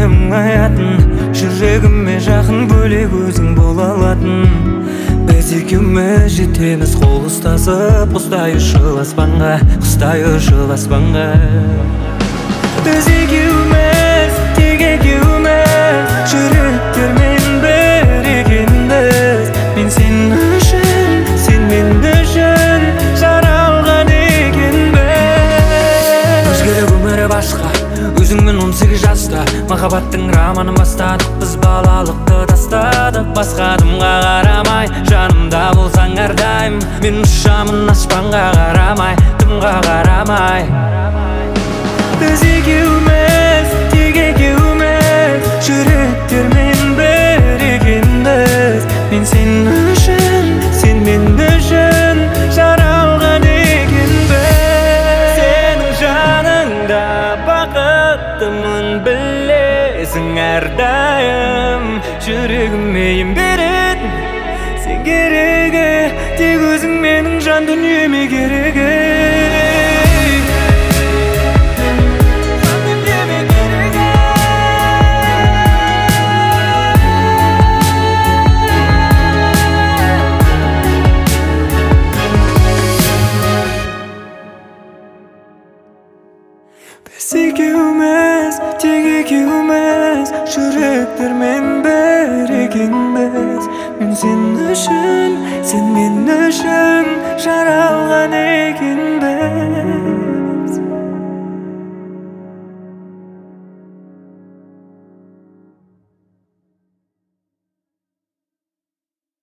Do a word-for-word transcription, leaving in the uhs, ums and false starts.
көңілім аятын, жүрегіме жақын бөлек өзің бола алатын. Біз екеуміз жетеміз қол ұстасып, құстай ұшыл аспанға, құстай ұшыл аспанға. Біз екеуміз, тек екеуміз, жүректермен бір екенбіз. Мен сен үшін, сен мен үшін жаралған екенбіз. Өзгерек өмірі басқа, өзіңмен он сегіз жаста, махаббаттың романын бастадық, біз балалықты тастадық. Басқа адамға қарамай, жанымда болсаң әрдайым, мен ұшамын аспанға қарамай, дымға қарамай. Біз екеуміз, тек екеуміз, жүректермен бір екенбіз. Мен сен үшін, сен мен үшін жаралған екенбіз. Сенің жаныңда бақыттымын білесің әрдайым, жүрегіме ем беретін сен керегі, тек өзің менің жан дүниеме керегі. Біз екеуміз, тек екеуміз, жүректермен бір екенбіз. Мен сен үшін, сен мен үшін жаралған екен.